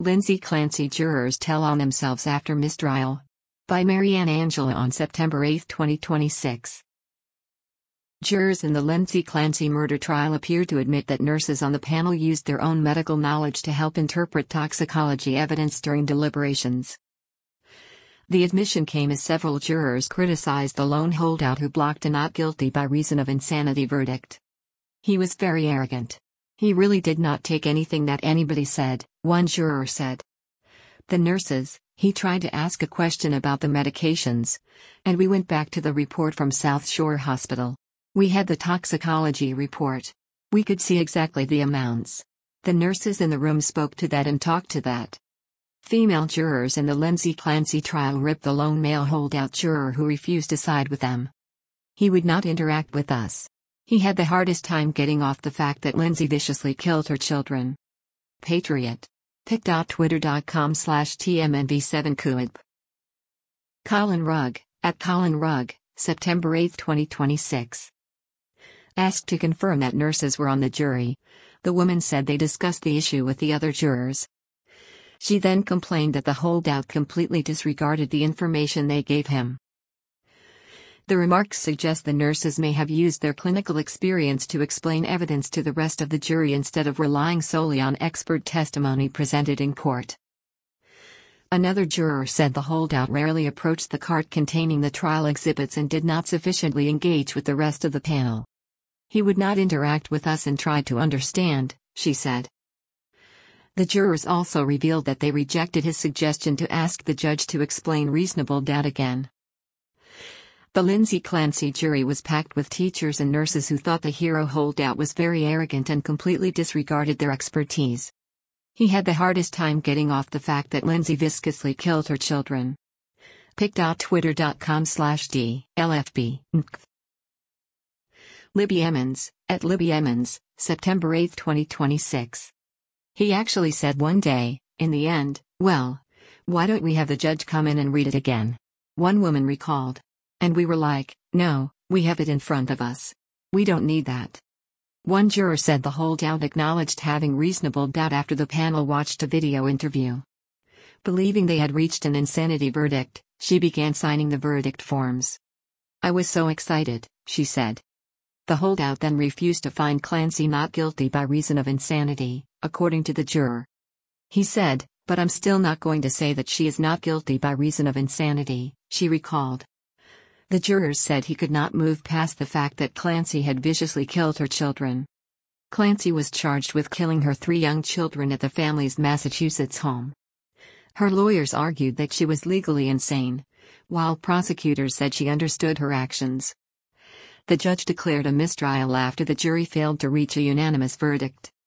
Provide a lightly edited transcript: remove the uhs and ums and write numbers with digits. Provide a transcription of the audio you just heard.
Lindsay Clancy jurors tell on themselves after mistrial. By Marianne Angela on September 8, 2026. Jurors in the Lindsay Clancy murder trial appear to admit that nurses on the panel used their own medical knowledge to help interpret toxicology evidence during deliberations. The admission came as several jurors criticized the lone holdout who blocked a not guilty by reason of insanity verdict. He was very arrogant. He really did not take anything that anybody said, one juror said. The nurses, he tried to ask a question about the medications. And we went back to the report from South Shore Hospital. We had the toxicology report. We could see exactly the amounts. The nurses in the room spoke to that and talked to that. Female jurors in the Lindsay Clancy trial ripped the lone male holdout juror who refused to side with them. He would not interact with us. He had the hardest time getting off the fact that Lindsay viciously killed her children. Patriot. pic.twitter.com/TMNV7Kuib. Colin Rugg, at Colin Rugg, September 8, 2026. Asked to confirm that nurses were on the jury, the woman said they discussed the issue with the other jurors. She then complained that the holdout completely disregarded the information they gave him. The remarks suggest the nurses may have used their clinical experience to explain evidence to the rest of the jury instead of relying solely on expert testimony presented in court. Another juror said the holdout rarely approached the cart containing the trial exhibits and did not sufficiently engage with the rest of the panel. He would not interact with us and tried to understand, she said. The jurors also revealed that they rejected his suggestion to ask the judge to explain reasonable doubt again. The Lindsay Clancy jury was packed with teachers and nurses who thought the hero holdout was very arrogant and completely disregarded their expertise. He had the hardest time getting off the fact that Lindsay viciously killed her children. pic.twitter.com/DLFB. Libby Emmons, at Libby Emmons, September 8, 2026. He actually said one day, in the end, well, why don't we have the judge come in and read it again? One woman recalled. And we were like, no, we have it in front of us. We don't need that. One juror said the holdout acknowledged having reasonable doubt after the panel watched a video interview. Believing they had reached an insanity verdict, she began signing the verdict forms. I was so excited, she said. The holdout then refused to find Clancy not guilty by reason of insanity, according to the juror. He said, but I'm still not going to say that she is not guilty by reason of insanity, she recalled. The jurors said he could not move past the fact that Clancy had viciously killed her children. Clancy was charged with killing her 3 young children at the family's Massachusetts home. Her lawyers argued that she was legally insane, while prosecutors said she understood her actions. The judge declared a mistrial after the jury failed to reach a unanimous verdict.